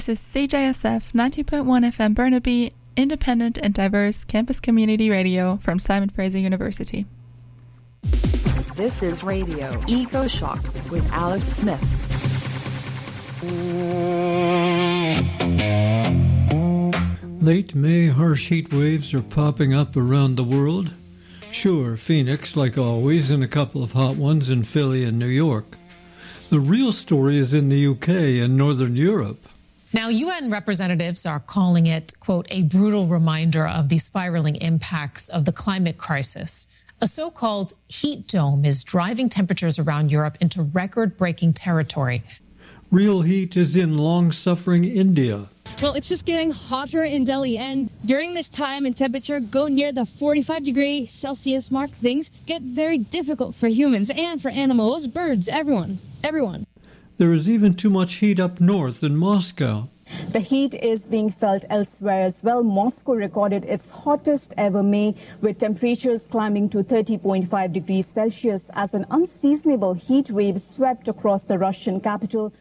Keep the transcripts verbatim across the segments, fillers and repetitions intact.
This is C J S F ninety point one F M Burnaby, independent and diverse campus community radio from Simon Fraser University. This is Radio Eco Shock with Alex Smith. Late May harsh heat waves are popping up around the world. Sure, Phoenix, like always, and a couple of hot ones in Philly and New York. The real story is in the U K and Northern Europe. Now, U N representatives are calling it, quote, a brutal reminder of the spiraling impacts of the climate crisis. A so-called heat dome is driving temperatures around Europe into record-breaking territory. Real heat is in long-suffering India. Well, it's just getting hotter in Delhi, and during this time and temperature go near the forty-five degree Celsius mark, things get very difficult for humans and for animals, birds, everyone, everyone. There is even too much heat up north in Moscow. The heat is being felt elsewhere as well. Moscow recorded its hottest ever May, with temperatures climbing to thirty point five degrees Celsius as an unseasonable heat wave swept across the Russian capital.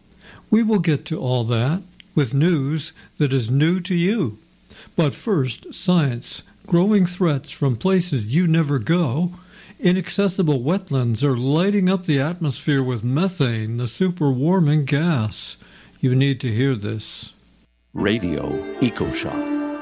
We will get to all that with news that is new to you. But first, science. Growing threats from places you never go. Inaccessible wetlands are lighting up the atmosphere with methane, the super-warming gas. You need to hear this. Radio EcoShock.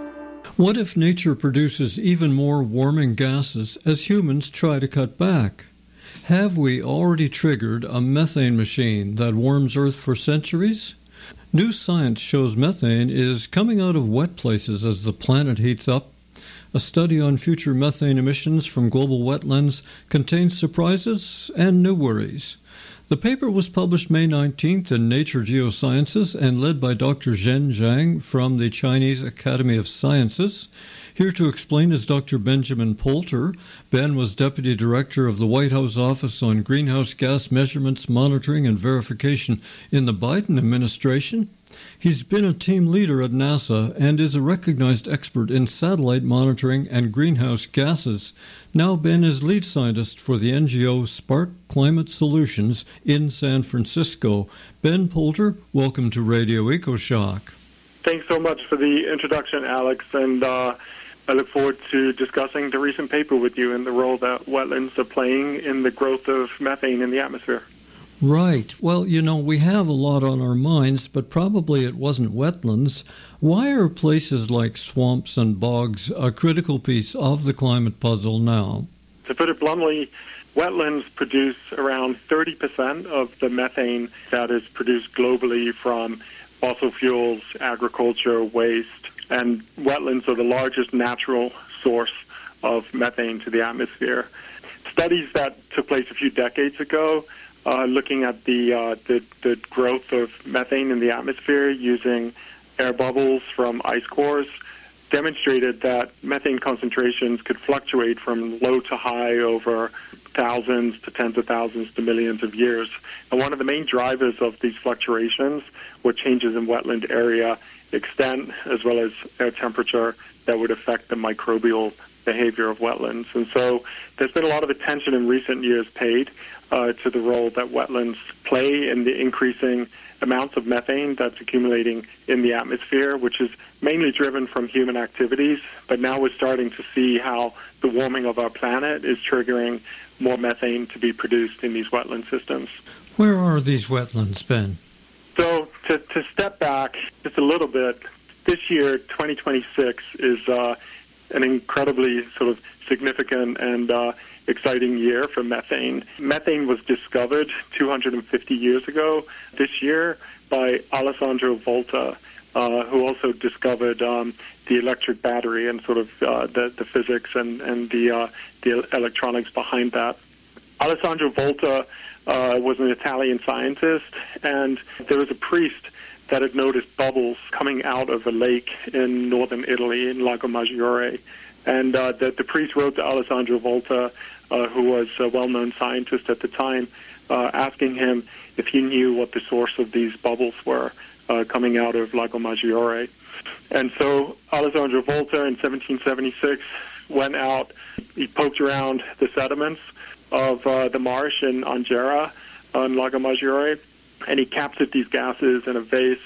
What if nature produces even more warming gases as humans try to cut back? Have we already triggered a methane machine that warms Earth for centuries? New science shows methane is coming out of wet places as the planet heats up. A study on future methane emissions from global wetlands contains surprises and new worries. The paper was published May nineteenth in Nature Geosciences and led by Doctor Zhen Zhang from the Chinese Academy of Sciences. Here to explain is Doctor Benjamin Poulter. Ben was Deputy Director of the White House Office on Greenhouse Gas Measurements, Monitoring, and Verification in the Biden administration. He's been a team leader at NASA and is a recognized expert in satellite monitoring and greenhouse gases. Now Ben is lead scientist for the N G O Spark Climate Solutions in San Francisco. Ben Poulter, welcome to Radio EcoShock. Thanks so much for the introduction, Alex, and uh, I look forward to discussing the recent paper with you and the role that wetlands are playing in the growth of methane in the atmosphere. Right. Well, you know, we have a lot on our minds, but probably it wasn't wetlands. Why are places like swamps and bogs a critical piece of the climate puzzle now? To put it bluntly, wetlands produce around thirty percent of the methane that is produced globally from fossil fuels, agriculture, waste, and wetlands are the largest natural source of methane to the atmosphere. Studies that took place a few decades ago Uh, looking at the, uh, the the growth of methane in the atmosphere using air bubbles from ice cores demonstrated that methane concentrations could fluctuate from low to high over thousands to tens of thousands to millions of years. And one of the main drivers of these fluctuations were changes in wetland area extent as well as air temperature that would affect the microbial behavior of wetlands. And so there's been a lot of attention in recent years paid Uh, to the role that wetlands play in the increasing amounts of methane that's accumulating in the atmosphere, which is mainly driven from human activities. But now we're starting to see how the warming of our planet is triggering more methane to be produced in these wetland systems. Where are these wetlands, Ben? So to, to step back just a little bit, this year, twenty twenty-six, is uh, an incredibly sort of significant and uh, exciting year for methane. Methane was discovered two hundred fifty years ago this year by Alessandro Volta, uh, who also discovered um, the electric battery and sort of uh, the, the physics and, and the, uh, the electronics behind that. Alessandro Volta uh, was an Italian scientist, and there was a priest that had noticed bubbles coming out of a lake in northern Italy, in Lago Maggiore. And uh, the, the priest wrote to Alessandro Volta, uh, who was a well-known scientist at the time, uh, asking him if he knew what the source of these bubbles were uh, coming out of Lago Maggiore. And so Alessandro Volta in seventeen seventy-six went out, he poked around the sediments of uh, the marsh in Angera on Lago Maggiore, and he captured these gases in a vase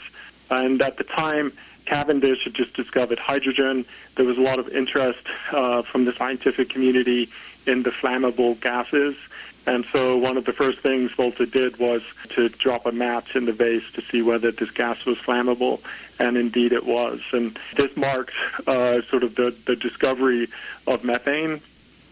And at the time, Cavendish had just discovered hydrogen. There was a lot of interest uh, from the scientific community in the flammable gases. And so one of the first things Volta did was to drop a match in the vase to see whether this gas was flammable, and indeed it was. And this marked uh, sort of the, the discovery of methane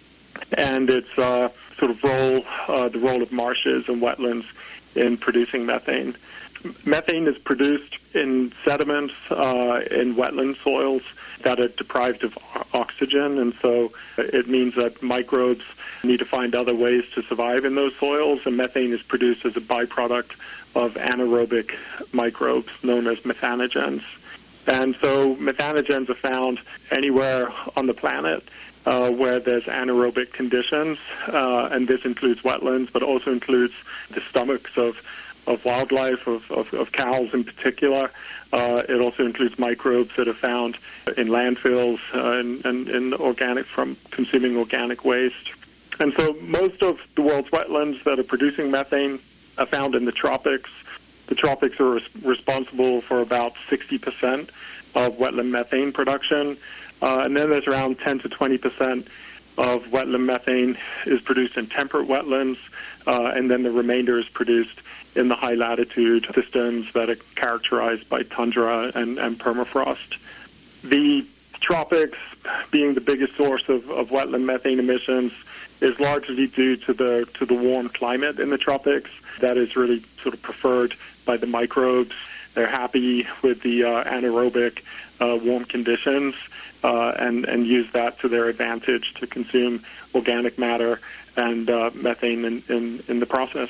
and its uh, sort of role, uh, the role of marshes and wetlands in producing methane. Methane is produced in sediments uh, in wetland soils that are deprived of oxygen, and so it means that microbes need to find other ways to survive in those soils, and methane is produced as a byproduct of anaerobic microbes known as methanogens. And so methanogens are found anywhere on the planet uh, where there's anaerobic conditions, uh, and this includes wetlands, but also includes the stomachs of of wildlife, of, of, of cows in particular. Uh, it also includes microbes that are found in landfills uh, and, and in organic, from consuming organic waste. And so most of the world's wetlands that are producing methane are found in the tropics. The tropics are res- responsible for about sixty percent of wetland methane production. Uh, and then there's around ten to twenty percent of wetland methane is produced in temperate wetlands, uh, and then the remainder is produced in the high-latitude systems that are characterized by tundra and, and permafrost. The tropics, being the biggest source of, of wetland methane emissions, is largely due to the to the warm climate in the tropics that is really sort of preferred by the microbes. They're happy with the uh, anaerobic uh, warm conditions uh, and, and use that to their advantage to consume organic matter and uh, methane in, in, in the process.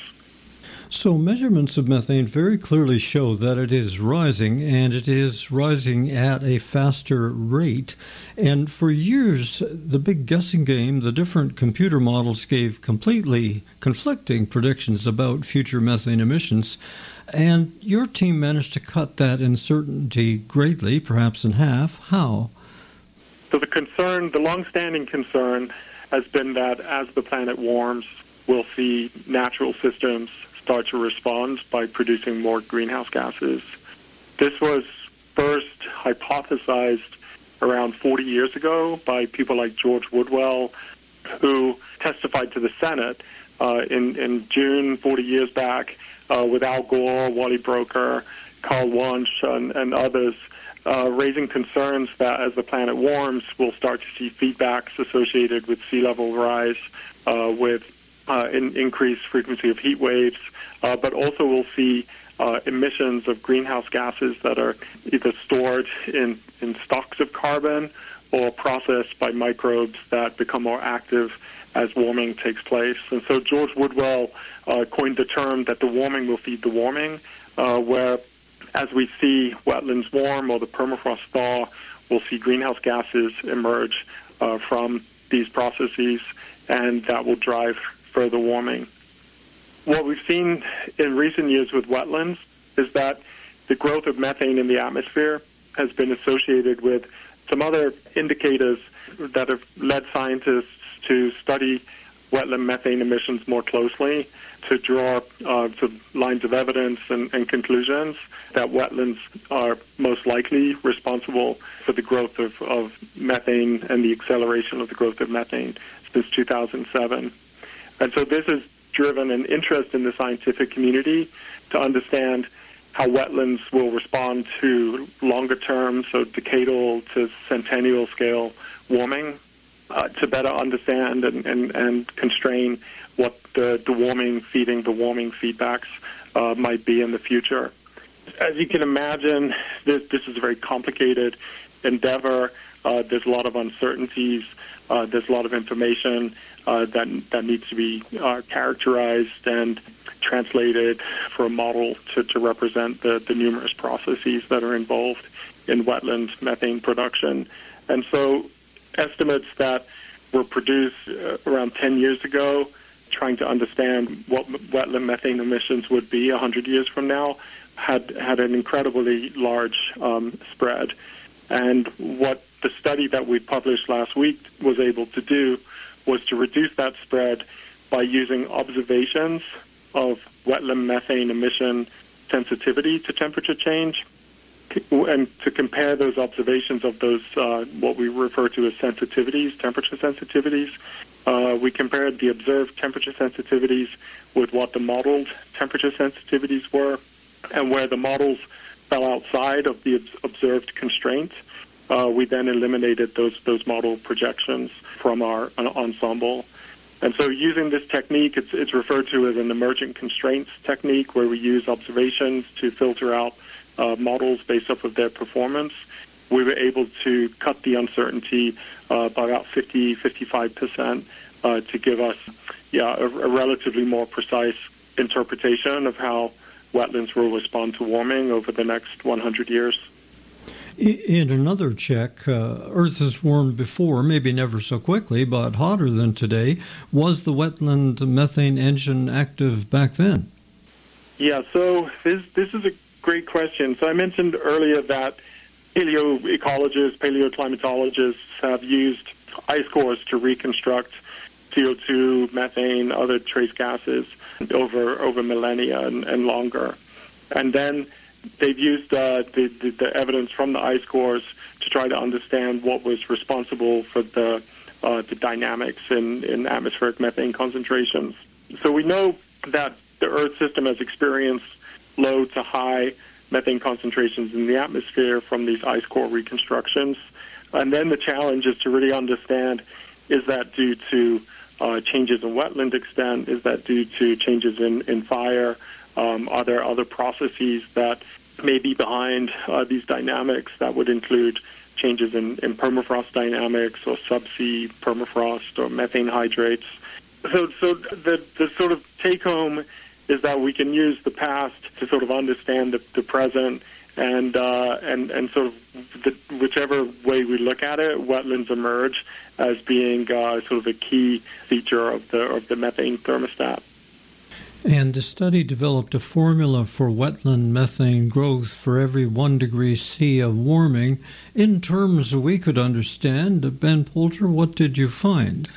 So measurements of methane very clearly show that it is rising, and it is rising at a faster rate. And for years, the big guessing game, the different computer models gave completely conflicting predictions about future methane emissions. And your team managed to cut that uncertainty greatly, perhaps in half. How? So the concern, the long-standing concern, has been that as the planet warms, we'll see natural systems start to respond by producing more greenhouse gases. This was first hypothesized around forty years ago by people like George Woodwell, who testified to the Senate uh, in, in June forty years back uh, with Al Gore, Wally Broecker, Carl Wunsch, and, and others, uh, raising concerns that as the planet warms, we'll start to see feedbacks associated with sea level rise, uh, with uh, in, increased frequency of heat waves, Uh, but also we'll see uh, emissions of greenhouse gases that are either stored in, in stocks of carbon or processed by microbes that become more active as warming takes place. And so George Woodwell uh, coined the term that the warming will feed the warming, uh, where as we see wetlands warm or the permafrost thaw, we'll see greenhouse gases emerge uh, from these processes, and that will drive further warming. What we've seen in recent years with wetlands is that the growth of methane in the atmosphere has been associated with some other indicators that have led scientists to study wetland methane emissions more closely, to draw uh, to lines of evidence and, and conclusions that wetlands are most likely responsible for the growth of, of methane and the acceleration of the growth of methane since two thousand seven. And so this is driven an interest in the scientific community to understand how wetlands will respond to longer term, so decadal to centennial scale warming, uh, to better understand and, and, and constrain what the, the warming feeding, the warming feedbacks uh, might be in the future. As you can imagine, this, this is a very complicated endeavor. Uh, there's a lot of uncertainties. Uh, there's a lot of information Uh, that that needs to be uh, characterized and translated for a model to, to represent the, the numerous processes that are involved in wetland methane production. And so estimates that were produced uh, around ten years ago, trying to understand what wetland methane emissions would be one hundred years from now, had, had an incredibly large um, spread. And what the study that we published last week was able to do was to reduce that spread by using observations of wetland methane emission sensitivity to temperature change. and to compare those observations of those, uh, what we refer to as sensitivities, temperature sensitivities. Uh, we compared the observed temperature sensitivities with what the modeled temperature sensitivities were, and where the models fell outside of the observed constraints, uh, we then eliminated those those model projections from our uh, ensemble. And so using this technique, it's, it's referred to as an emergent constraints technique, where we use observations to filter out uh, models based off of their performance. We were able to cut the uncertainty uh, by about fifty, fifty-five percent uh, to give us yeah, a, a relatively more precise interpretation of how wetlands will respond to warming over the next one hundred years. In another check, uh, Earth has warmed before, maybe never so quickly, but hotter than today. Was the wetland methane engine active back then? Yeah, so this this is a great question. So I mentioned earlier that paleoecologists, paleoclimatologists have used ice cores to reconstruct C O two, methane, other trace gases over over millennia and, and longer. And then they've used uh, the, the, the evidence from the ice cores to try to understand what was responsible for the uh, the dynamics in, in atmospheric methane concentrations. So we know that the Earth system has experienced low to high methane concentrations in the atmosphere from these ice core reconstructions. And then the challenge is to really understand, is that due to uh, changes in wetland extent? Is that due to changes in, in fire? Um, are there other processes that may be behind uh, these dynamics that would include changes in, in permafrost dynamics or subsea permafrost or methane hydrates? So, so the, the sort of take-home is that we can use the past to sort of understand the, the present, and uh, and and sort of the, whichever way we look at it, wetlands emerge as being uh, sort of a key feature of the of the methane thermostat. And the study developed a formula for wetland methane growth for every one degree C of warming in terms we could understand. Ben Poulter, what did you find?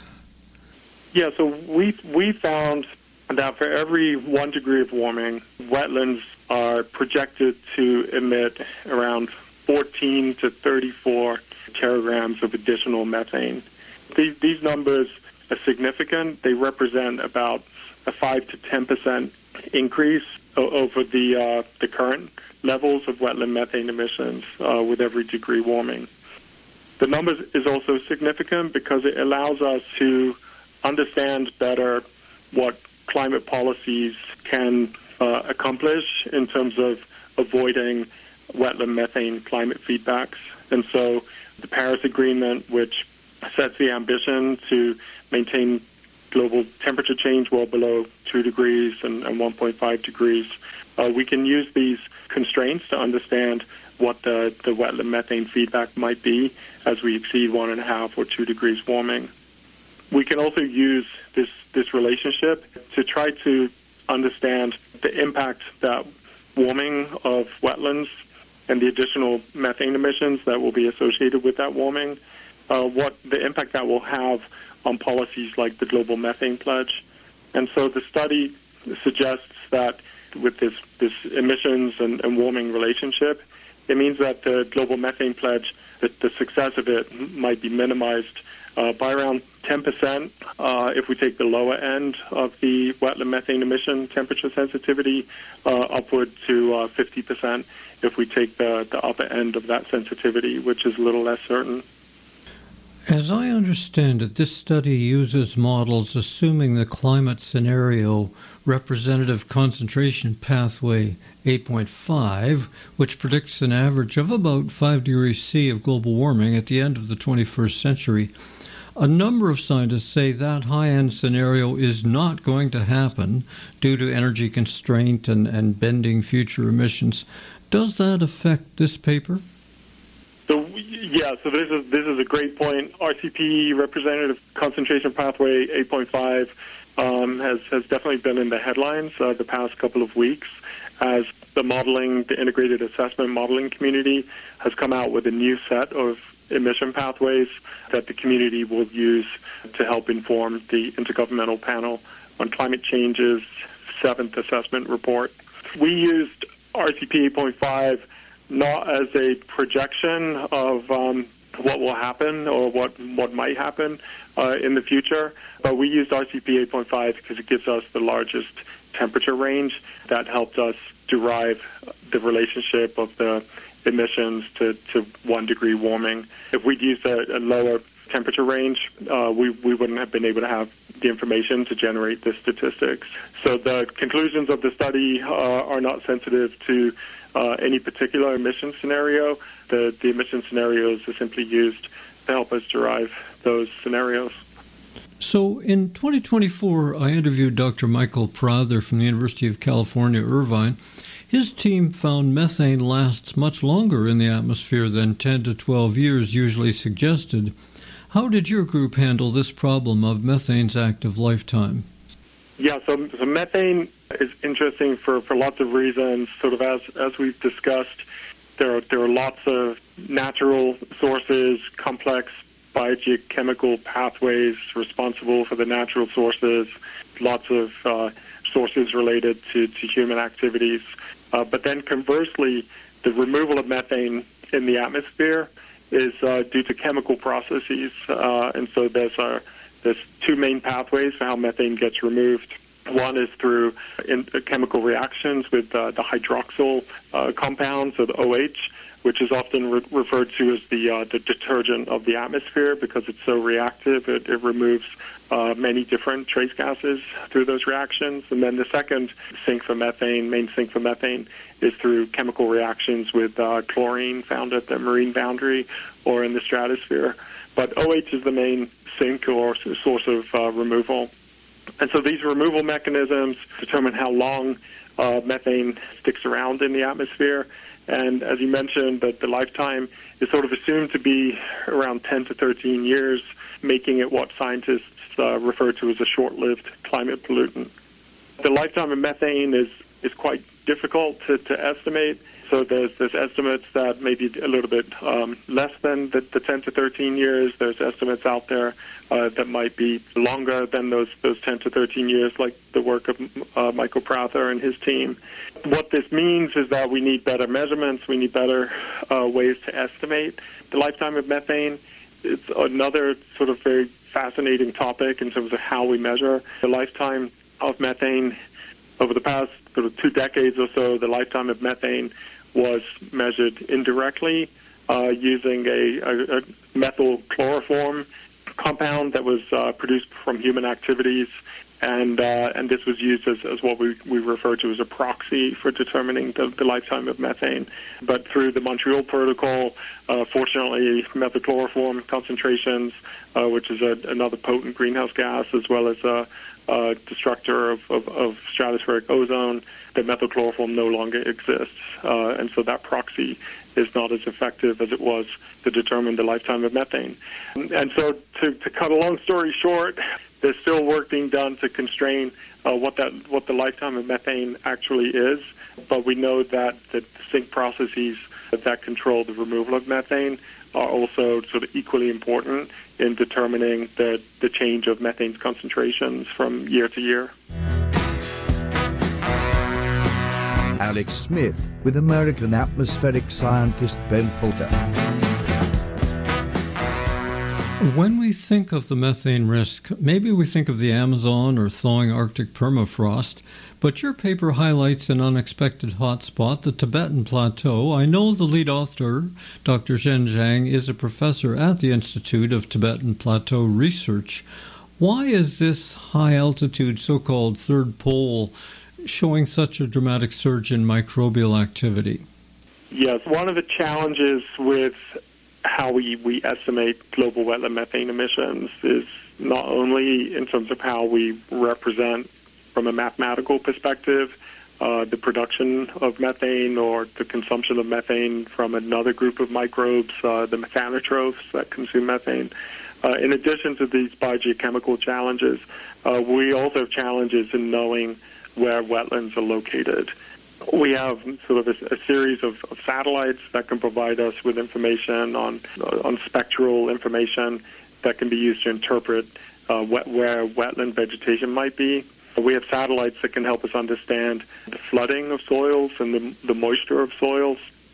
Yeah, so we we found that for every one degree of warming, wetlands are projected to emit around fourteen to thirty-four teragrams of additional methane. These, these numbers are significant. They represent about a five to ten percent increase o- over the uh, the current levels of wetland methane emissions uh, with every degree warming. The numbers is also significant because it allows us to understand better what climate policies can uh, accomplish in terms of avoiding wetland methane climate feedbacks. And so the Paris Agreement, which sets the ambition to maintain global temperature change well below two degrees and, and one point five degrees, uh, we can use these constraints to understand what the, the wetland methane feedback might be as we exceed one and a half or two degrees warming. We can also use this, this relationship to try to understand the impact that warming of wetlands and the additional methane emissions that will be associated with that warming, uh, what the impact that will have on policies like the Global Methane Pledge. And so the study suggests that with this, this emissions and, and warming relationship, it means that the Global Methane Pledge, that the success of it might be minimized uh, by around ten percent uh, if we take the lower end of the wetland methane emission temperature sensitivity, uh, upward to uh, fifty percent if we take the, the upper end of that sensitivity, which is a little less certain. As I understand it, this study uses models assuming the climate scenario representative concentration pathway eight point five, which predicts an average of about five degrees C of global warming at the end of the twenty-first century. A number of scientists say that high-end scenario is not going to happen due to energy constraint and, and bending future emissions. Does that affect this paper? So yeah, so this is this is a great point. R C P representative concentration pathway eight point five um, has has definitely been in the headlines uh, the past couple of weeks as the modeling, the integrated assessment modeling community has come out with a new set of emission pathways that the community will use to help inform the Intergovernmental Panel on Climate Change's seventh assessment report. We used R C P eight point five not as a projection of um, what will happen or what what might happen uh, in the future, but we used R C P eight point five because it gives us the largest temperature range that helped us derive the relationship of the emissions to, to one degree warming. If we'd used a, a lower temperature range, uh, we, we wouldn't have been able to have the information to generate the statistics. So the conclusions of the study uh, are not sensitive to uh, any particular emission scenario. The, the emission scenarios are simply used to help us derive those scenarios. So in twenty twenty-four, I interviewed Doctor Michael Prather from the University of California, Irvine. His team found methane lasts much longer in the atmosphere than ten to twelve years usually suggested. How did your group handle this problem of methane's active lifetime? Yeah, so, so methane is interesting for, for lots of reasons. Sort of as as we've discussed, there are, there are lots of natural sources, complex biogeochemical pathways responsible for the natural sources, lots of uh, sources related to, to human activities. Uh, but then conversely, the removal of methane in the atmosphere is uh, due to chemical processes. Uh, and so there's, uh, there's two main pathways for how methane gets removed. One is through in, uh, chemical reactions with uh, the hydroxyl uh, compounds, or the O H, which is often re- referred to as the uh, the detergent of the atmosphere because it's so reactive. It, it removes uh, many different trace gases through those reactions. And then the second sink for methane, main sink for methane, is through chemical reactions with uh, chlorine found at the marine boundary or in the stratosphere. But O H is the main sink or source of uh, removal. And so these removal mechanisms determine how long uh, methane sticks around in the atmosphere. And as you mentioned, that the lifetime is sort of assumed to be around ten to thirteen years, making it what scientists uh, refer to as a short-lived climate pollutant. The lifetime of methane is, is quite difficult to, to estimate. So there's, there's estimates that maybe a little bit um, less than the, the ten to thirteen years. There's estimates out there uh, that might be longer than those, those ten to thirteen years, like the work of uh, Michael Prather and his team. What this means is that we need better measurements. We need better uh, ways to estimate the lifetime of methane. It's another sort of very fascinating topic in terms of how we measure the lifetime of methane. Over the past sort of two decades or so, the lifetime of methane was measured indirectly uh, using a, a, a methyl chloroform compound that was uh, produced from human activities, and uh, and this was used as, as what we, we refer to as a proxy for determining the, the lifetime of methane. But through the Montreal Protocol, uh, fortunately, methyl chloroform concentrations, uh, which is a, another potent greenhouse gas, as well as a, a destructor of, of, of stratospheric ozone, the methyl chloroform no longer exists. Uh, and so that proxy is not as effective as it was to determine the lifetime of methane. And, and so to, to cut a long story short, there's still work being done to constrain uh, what that what the lifetime of methane actually is. But we know that the sink processes that control the removal of methane are also sort of equally important in determining the, the change of methane's concentrations from year to year. Alex Smith with American atmospheric scientist Ben Poulter. When we think of the methane risk, maybe we think of the Amazon or thawing Arctic permafrost, but your paper highlights an unexpected hotspot, the Tibetan Plateau. I know the lead author, Doctor Zhen Zhang, is a professor at the Institute of Tibetan Plateau Research. Why is this high-altitude so-called third pole showing such a dramatic surge in microbial activity? Yes, one of the challenges with how we, we estimate global wetland methane emissions is not only in terms of how we represent from a mathematical perspective uh, the production of methane or the consumption of methane from another group of microbes, uh, the methanotrophs that consume methane. Uh, in addition to these biogeochemical challenges, uh, we also have challenges in knowing where wetlands are located. We have sort of a, a series of, of satellites that can provide us with information on on spectral information that can be used to interpret uh, wet, where wetland vegetation might be. We have satellites that can help us understand the flooding of soils and the, the moisture of soils.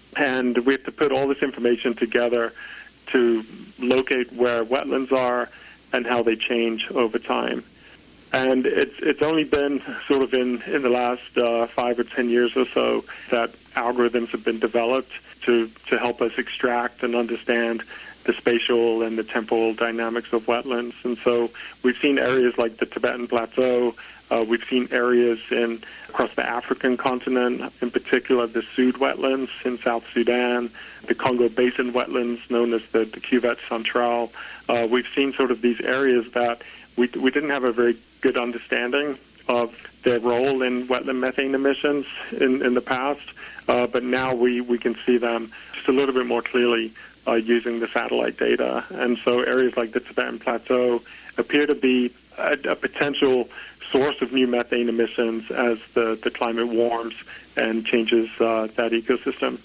And we have to put all this information together to locate where wetlands are and how they change over time. And it's it's only been sort of in, in the last uh, five or ten years or so that algorithms have been developed to, to help us extract and understand the spatial and the temporal dynamics of wetlands. And so we've seen areas like the Tibetan Plateau. Uh, we've seen areas in across the African continent, in particular the Sud wetlands in South Sudan, the Congo Basin wetlands known as the, the Cuvette Centrale. Uh, we've seen sort of these areas that we, we didn't have a very good understanding of their role in wetland methane emissions in, in the past, uh, but now we, we can see them just a little bit more clearly uh, using the satellite data. And so areas like the Tibetan Plateau appear to be a, a potential source of new methane emissions as the, the climate warms and changes uh, that ecosystem.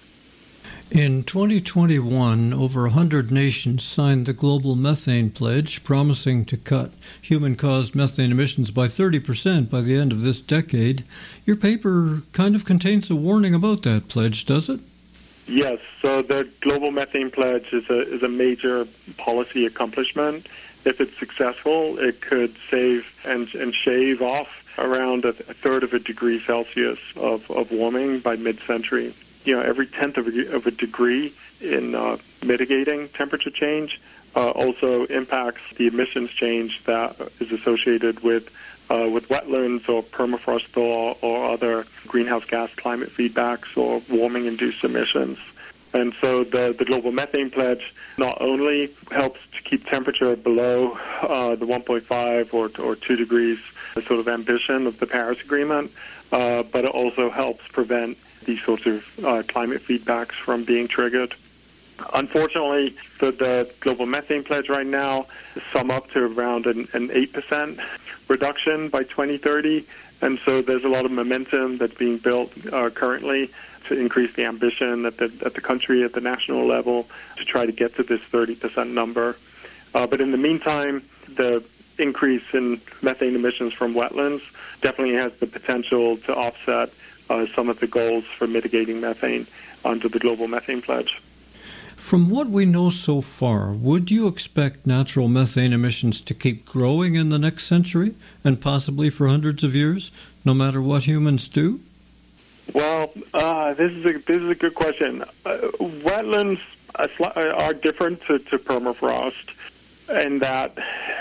In twenty twenty-one, over one hundred nations signed the Global Methane Pledge, promising to cut human-caused methane emissions by thirty percent by the end of this decade. Your paper kind of contains a warning about that pledge, does it? Yes. So the Global Methane Pledge is a, is a major policy accomplishment. If it's successful, it could save and, and shave off around a, a third of a degree Celsius of, of warming by mid-century. You know, every tenth of a, of a degree in uh, mitigating temperature change uh, also impacts the emissions change that is associated with uh, with wetlands or permafrost thaw or other greenhouse gas climate feedbacks or warming-induced emissions. And so the, the Global Methane Pledge not only helps to keep temperature below uh, the one point five or, or two degrees, the sort of ambition of the Paris Agreement, uh, but it also helps prevent these sorts of uh, climate feedbacks from being triggered. Unfortunately, the, the Global Methane Pledge right now sum up to around an, an eight percent reduction by twenty thirty, and so there's a lot of momentum that's being built uh, currently to increase the ambition at the, at the country, at the national level, to try to get to this thirty percent number. Uh, but in the meantime, the increase in methane emissions from wetlands definitely has the potential to offset Uh, some of the goals for mitigating methane under the Global Methane Pledge. From what we know so far, would you expect natural methane emissions to keep growing in the next century and possibly for hundreds of years, no matter what humans do? Well, uh, this is a this is a good question. Uh, wetlands are different to, to permafrost in that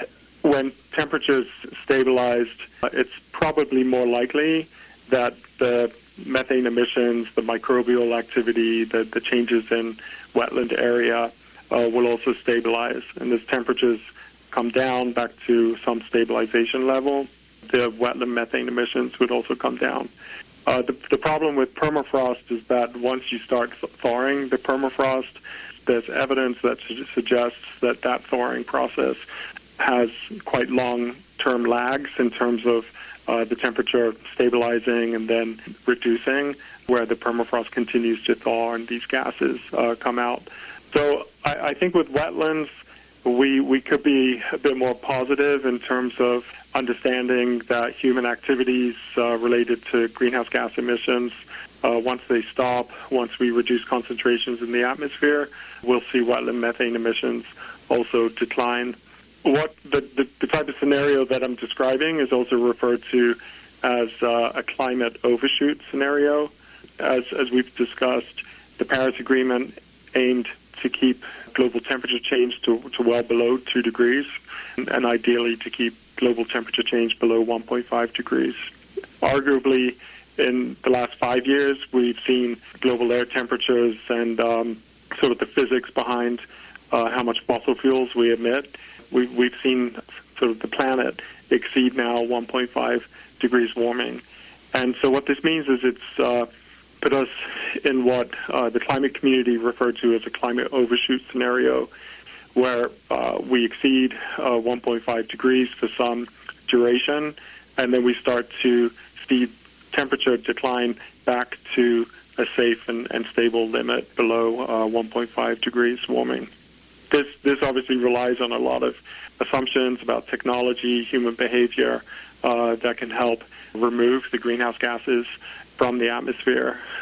when temperatures stabilized, uh, it's probably more likely that the methane emissions, the microbial activity, the, the changes in wetland area uh, will also stabilize. And as temperatures come down back to some stabilization level, the wetland methane emissions would also come down. Uh, the, the problem with permafrost is that once you start thawing the permafrost, there's evidence that su- suggests that that thawing process has quite long-term lags in terms of Uh, the temperature stabilizing and then reducing, where the permafrost continues to thaw and these gases uh, come out. So I, I think with wetlands, we we could be a bit more positive in terms of understanding that human activities uh, related to greenhouse gas emissions, uh, once they stop, once we reduce concentrations in the atmosphere, we'll see wetland methane emissions also decline. What the, the, the type of scenario that I'm describing is also referred to as uh, a climate overshoot scenario. As, as we've discussed, the Paris Agreement aimed to keep global temperature change to, to well below two degrees, and, and ideally to keep global temperature change below one point five degrees. Arguably, in the last five years, we've seen global air temperatures and um, sort of the physics behind uh, how much fossil fuels we emit. We've, we've seen sort of the planet exceed now one point five degrees warming. And so what this means is it's uh, put us in what uh, the climate community referred to as a climate overshoot scenario, where uh, we exceed uh, one point five degrees for some duration, and then we start to see temperature decline back to a safe and, and stable limit below uh, one point five degrees warming. This this obviously relies on a lot of assumptions about technology, human behavior uh, that can help remove the greenhouse gases from the atmosphere.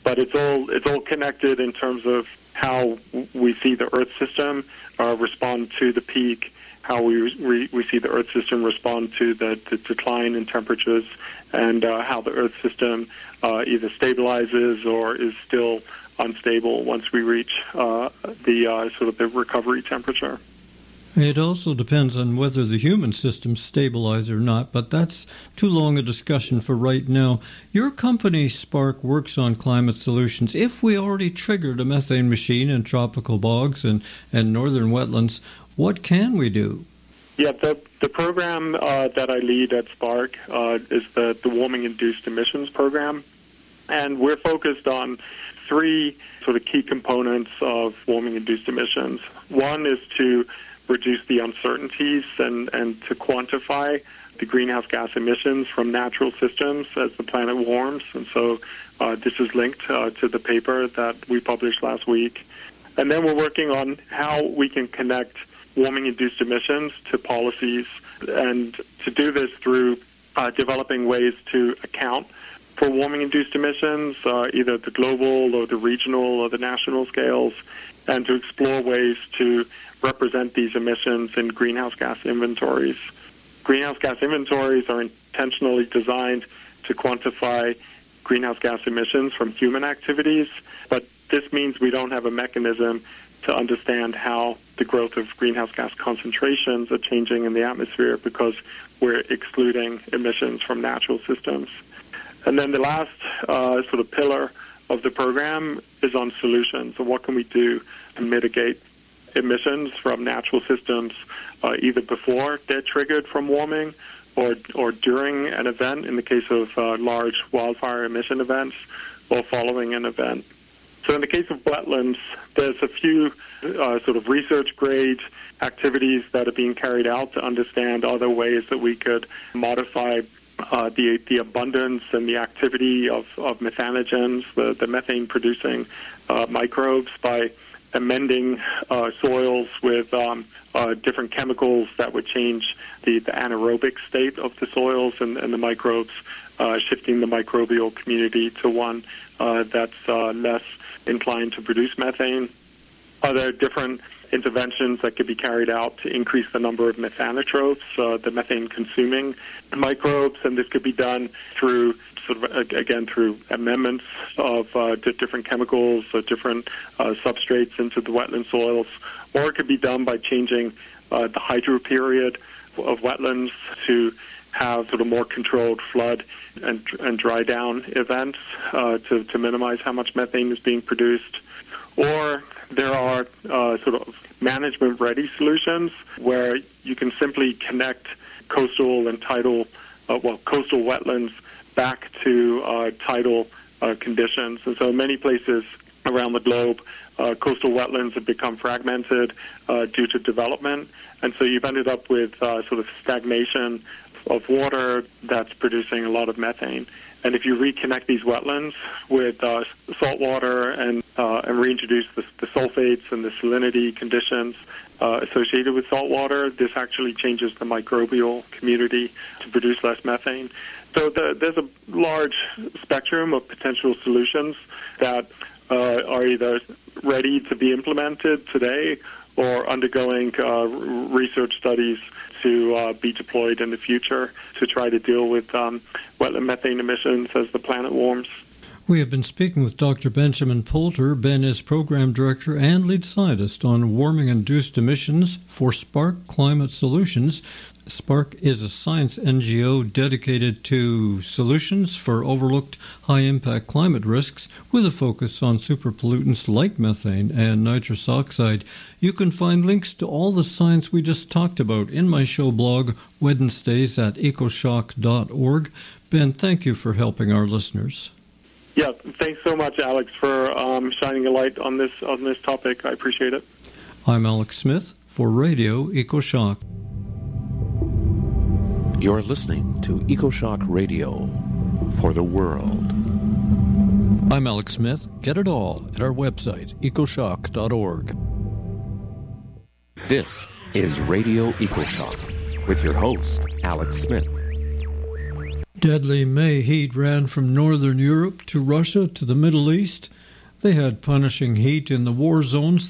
but it's all it's all connected in terms of how we see the Earth system uh, respond to the peak, how we we, we see the Earth system respond to the, the decline in temperatures, and uh, how the Earth system uh, either stabilizes or is still unstable once we reach uh, the uh, sort of the recovery temperature. It also depends on whether the human systems stabilize or not, but that's too long a discussion for right now. Your company, Spark, works on climate solutions. If we already triggered a methane machine in tropical bogs and, and northern wetlands, what can we do? Yeah, the, the program uh, that I lead at Spark uh, is the, the Warming-Induced Emissions Program, and we're focused on three sort of key components of warming-induced emissions. One is to reduce the uncertainties and, and to quantify the greenhouse gas emissions from natural systems as the planet warms. And so uh, this is linked uh, to the paper that we published last week. And then we're working on how we can connect warming-induced emissions to policies, and to do this through uh, developing ways to account for warming-induced emissions, uh, either at the global or the regional or the national scales, and to explore ways to represent these emissions in greenhouse gas inventories. Greenhouse gas inventories are intentionally designed to quantify greenhouse gas emissions from human activities, but this means we don't have a mechanism to understand how the growth of greenhouse gas concentrations are changing in the atmosphere because we're excluding emissions from natural systems. And then the last uh, sort of pillar of the program is on solutions. So what can we do to mitigate emissions from natural systems uh, either before they're triggered from warming or or during an event, in the case of uh, large wildfire emission events, or following an event. So in the case of wetlands, there's a few uh, sort of research-grade activities that are being carried out to understand other ways that we could modify uh, the the abundance and the activity of, of methanogens, the, the methane-producing uh, microbes, by amending uh, soils with um, uh, different chemicals that would change the, the anaerobic state of the soils and, and the microbes, uh, shifting the microbial community to one uh, that's uh, less inclined to produce methane. Are there different interventions that could be carried out to increase the number of methanotrophs, uh, the methane-consuming microbes? And this could be done through sort of, again, through amendments of uh, different chemicals or different uh, substrates into the wetland soils, or it could be done by changing uh, the hydro period of wetlands to have sort of more controlled flood and, and dry down events uh, to, to minimize how much methane is being produced. Or there are uh, sort of management-ready solutions where you can simply connect coastal and tidal, uh, well, coastal wetlands back to uh, tidal uh, conditions. And so in many places around the globe, uh, coastal wetlands have become fragmented uh, due to development. And so you've ended up with uh, sort of stagnation of water that's producing a lot of methane. And if you reconnect these wetlands with uh, salt water and, uh, and reintroduce the, the sulfates and the salinity conditions uh, associated with salt water, this actually changes the microbial community to produce less methane. So the, there's a large spectrum of potential solutions that uh, are either ready to be implemented today or undergoing uh, research studies to uh, be deployed in the future to try to deal with um, wetland methane emissions as the planet warms. We have been speaking with Doctor Benjamin Poulter. Ben is Program Director and Lead Scientist on warming-induced emissions for Spark Climate Solutions. Spark is a science N G O dedicated to solutions for overlooked high-impact climate risks with a focus on superpollutants like methane and nitrous oxide. You can find links to all the science we just talked about in my show blog, Wednesdays at ecoshock dot org. Ben, thank you for helping our listeners. Yeah, thanks so much, Alex, for um, shining a light on this on this topic. I appreciate it. I'm Alex Smith for Radio EcoShock. You're listening to EcoShock Radio for the world. I'm Alex Smith. Get it all at our website, ecoshock dot org. This is Radio EcoShock with your host, Alex Smith. Deadly May heat ran from northern Europe to Russia to the Middle East. They had punishing heat in the war zones